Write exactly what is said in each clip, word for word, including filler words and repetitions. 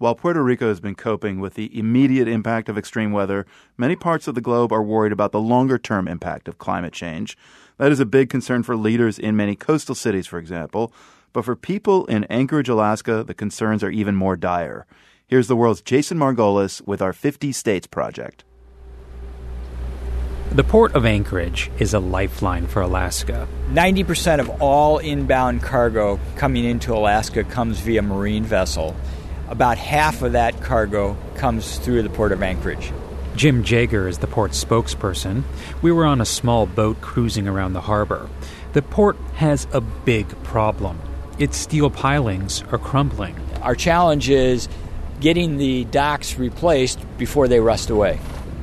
While Puerto Rico has been coping with the immediate impact of extreme weather, many parts of the globe are worried about the longer-term impact of climate change. That is a big concern for leaders in many coastal cities, for example. But for people in Anchorage, Alaska, the concerns are even more dire. Here's the world's Jason Margolis with our fifty States Project. The port of Anchorage is a lifeline for Alaska. ninety percent of all inbound cargo coming into Alaska comes via marine vessel. About half of that cargo comes through the port of Anchorage. Jim Jager is the port's spokesperson. We were on a small boat cruising around the harbor. The port has a big problem. Its steel pilings are crumbling. Our challenge is getting the docks replaced before they rust away.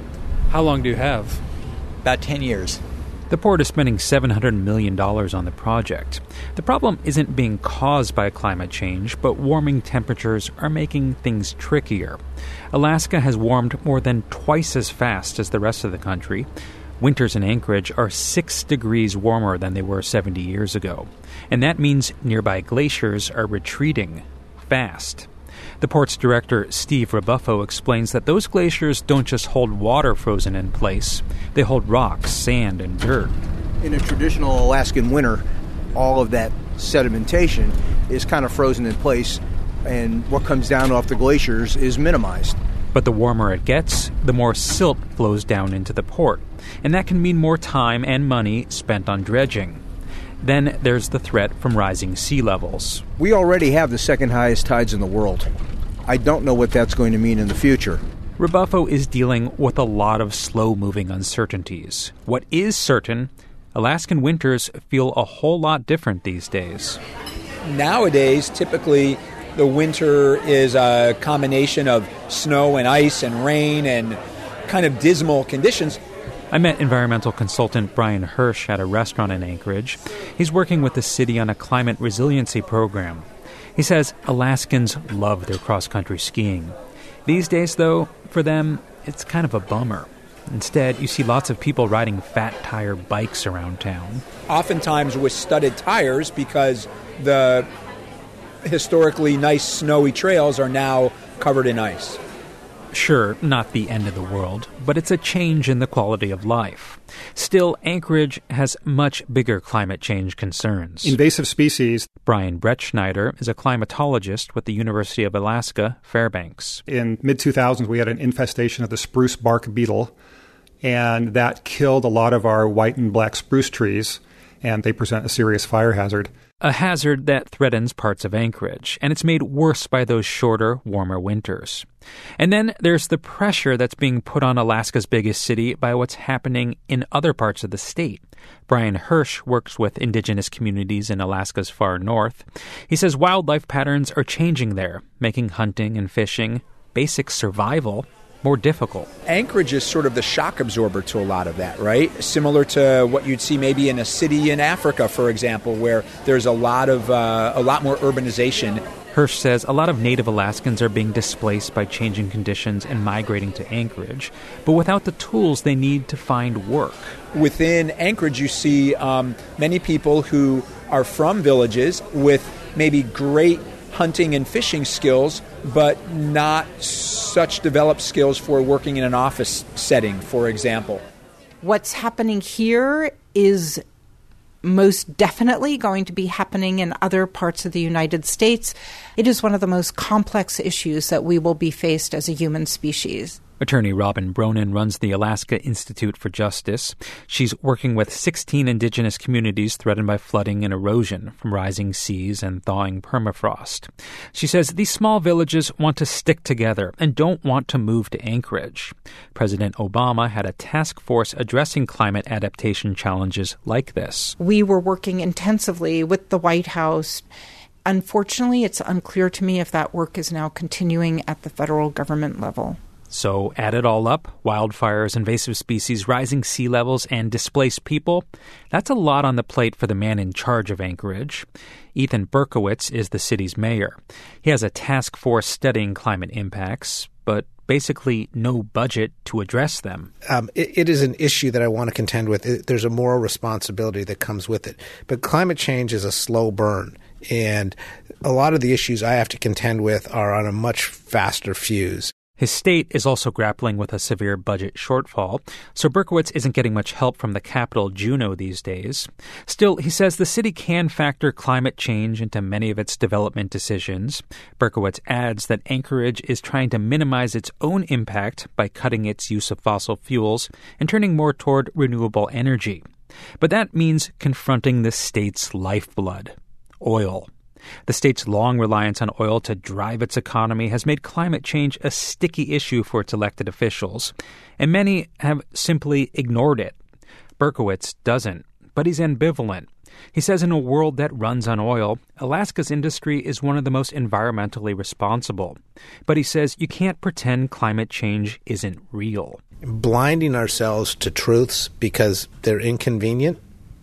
How long do you have? About ten years. The port is spending seven hundred million dollars on the project. The problem isn't being caused by climate change, but warming temperatures are making things trickier. Alaska has warmed more than twice as fast as the rest of the country. Winters in Anchorage are six degrees warmer than they were seventy years ago. And that means nearby glaciers are retreating fast. The port's director, Steve Rebuffo, explains that those glaciers don't just hold water frozen in place. They hold rocks, sand, and dirt. In a traditional Alaskan winter, all of that sedimentation is kind of frozen in place, and what comes down off the glaciers is minimized. But the warmer it gets, the more silt flows down into the port, and that can mean more time and money spent on dredging. Then there's the threat from rising sea levels. We already have the second highest tides in the world. I don't know what that's going to mean in the future. Rebuffo is dealing with a lot of slow-moving uncertainties. What is certain, Alaskan winters feel a whole lot different these days. Nowadays, typically, the winter is a combination of snow and ice and rain and kind of dismal conditions. I met environmental consultant Brian Hirsch at a restaurant in Anchorage. He's working with the city on a climate resiliency program. He says Alaskans love their cross-country skiing. These days, though, for them, it's kind of a bummer. Instead, you see lots of people riding fat-tire bikes around town. Oftentimes with studded tires because the historically nice snowy trails are now covered in ice. Sure, not the end of the world, but it's a change in the quality of life. Still, Anchorage has much bigger climate change concerns. Invasive species. Brian Brettschneider is a climatologist with the University of Alaska, Fairbanks. In mid two thousands, we had an infestation of the spruce bark beetle, and that killed a lot of our white and black spruce trees, and they present a serious fire hazard. A hazard that threatens parts of Anchorage, and it's made worse by those shorter, warmer winters. And then there's the pressure that's being put on Alaska's biggest city by what's happening in other parts of the state. Brian Hirsch works with indigenous communities in Alaska's far north. He says wildlife patterns are changing there, making hunting and fishing, basic survival, more difficult. Anchorage is sort of the shock absorber to a lot of that, right? Similar to what you'd see maybe in a city in Africa, for example, where there's a lot of uh, a lot more urbanization. Hirsch says a lot of native Alaskans are being displaced by changing conditions and migrating to Anchorage, but without the tools they need to find work. Within Anchorage, you see um, many people who are from villages with maybe great hunting and fishing skills, but not such developed skills for working in an office setting, for example. What's happening here is most definitely going to be happening in other parts of the United States. It is one of the most complex issues that we will be faced as a human species. Attorney Robin Bronin runs the Alaska Institute for Justice. She's working with sixteen indigenous communities threatened by flooding and erosion from rising seas and thawing permafrost. She says these small villages want to stick together and don't want to move to Anchorage. President Obama had a task force addressing climate adaptation challenges like this. We were working intensively with the White House. Unfortunately, it's unclear to me if that work is now continuing at the federal government level. So add it all up, wildfires, invasive species, rising sea levels, and displaced people. That's a lot on the plate for the man in charge of Anchorage. Ethan Berkowitz is the city's mayor. He has a task force studying climate impacts, but basically no budget to address them. Um, it, it is an issue that I want to contend with. It, there's a moral responsibility that comes with it. But climate change is a slow burn. And a lot of the issues I have to contend with are on a much faster fuse. His state is also grappling with a severe budget shortfall, so Berkowitz isn't getting much help from the capital, Juneau, these days. Still, he says the city can factor climate change into many of its development decisions. Berkowitz adds that Anchorage is trying to minimize its own impact by cutting its use of fossil fuels and turning more toward renewable energy. But that means confronting the state's lifeblood, oil. The state's long reliance on oil to drive its economy has made climate change a sticky issue for its elected officials, and many have simply ignored it. Berkowitz doesn't, but he's ambivalent. He says in a world that runs on oil, Alaska's industry is one of the most environmentally responsible. But he says you can't pretend climate change isn't real. Blinding ourselves to truths because they're inconvenient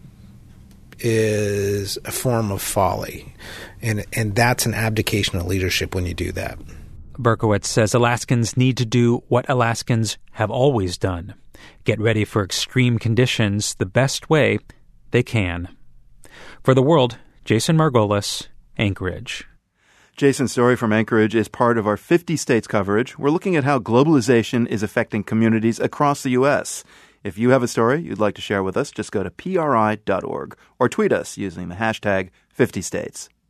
is a form of folly. And and that's an abdication of leadership when you do that. Berkowitz says Alaskans need to do what Alaskans have always done. Get ready for extreme conditions the best way they can. For The World, Jason Margolis, Anchorage. Jason's story from Anchorage is part of our fifty states coverage. We're looking at how globalization is affecting communities across the U S. If you have a story you'd like to share with us, just go to P R I dot org or tweet us using the hashtag fifty states.